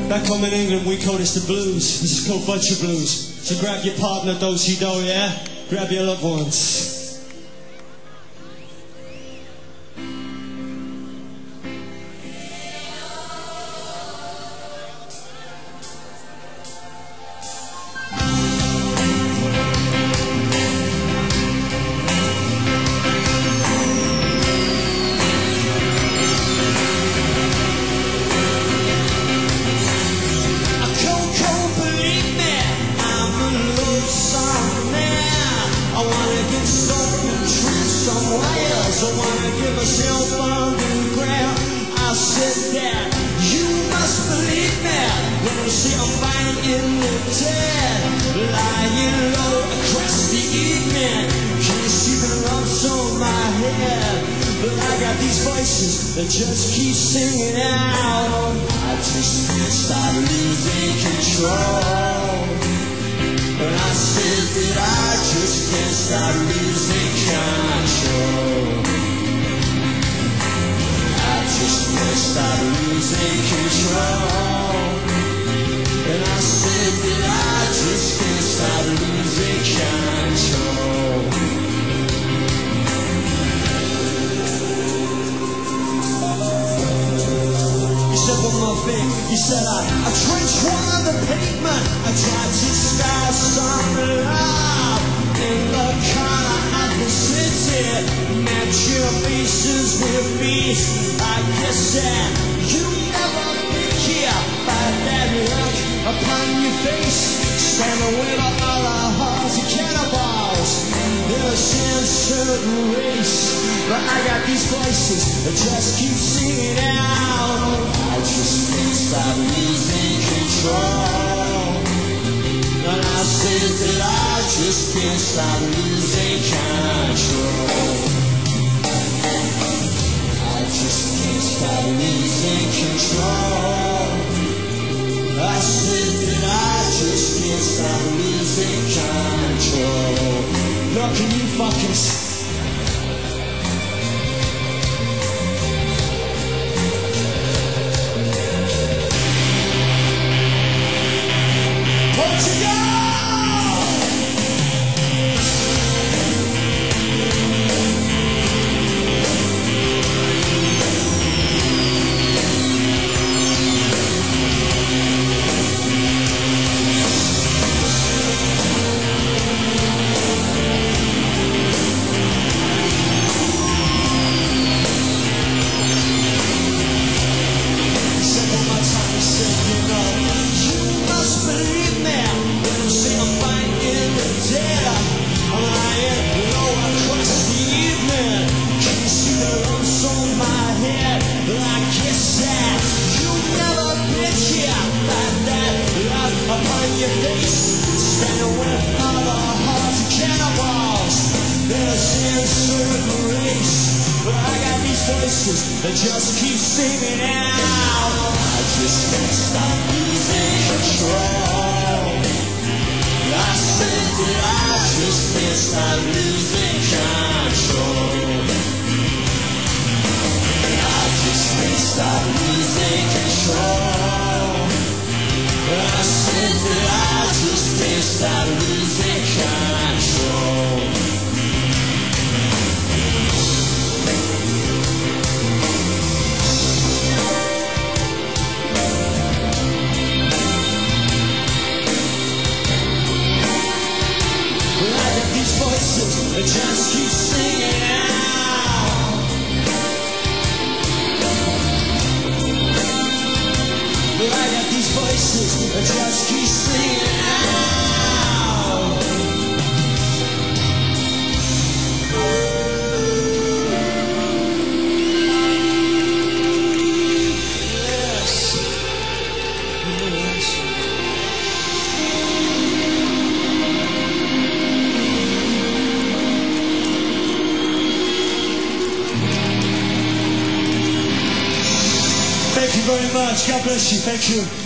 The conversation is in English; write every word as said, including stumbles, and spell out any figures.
Back home in England, we call this the blues. This is called Butcher Blues. So grab your partner, do-si-do, yeah? Grab your loved ones. So wanna give myself on the ground. I said that you must believe me when I see I'm finding in the dead, lying low across the evening. Can you see the lumps on my head? But I got these voices that just keep singing out. I just can't stop losing control. But I said that I just can't stop losing control. Just can't stop losing control. And I said that I just can't stop losing control. You said one more thing. You said I, I trenched one on the pavement. I tried to start some love in the corner of the city. Match your faces with me. I guess that you never been here by that look upon your face. Standing with all the hearts and cannibals in a censored race. But I got these voices that just keep singing out. I just can't stop losing control. And I said that I just can't stop losing control. I just can't stop losing control. I said that I just can't stop losing control. Look, can you fucking that just keep singing out. I just can't stop losing control. I said that I just can't stop losing control. I just can't stop losing control. I said that I just can't stop losing control. I just keep singing out. But I got these voices that just keep singing out. Yes. Yes. Thank you very much. God bless you. Thank you.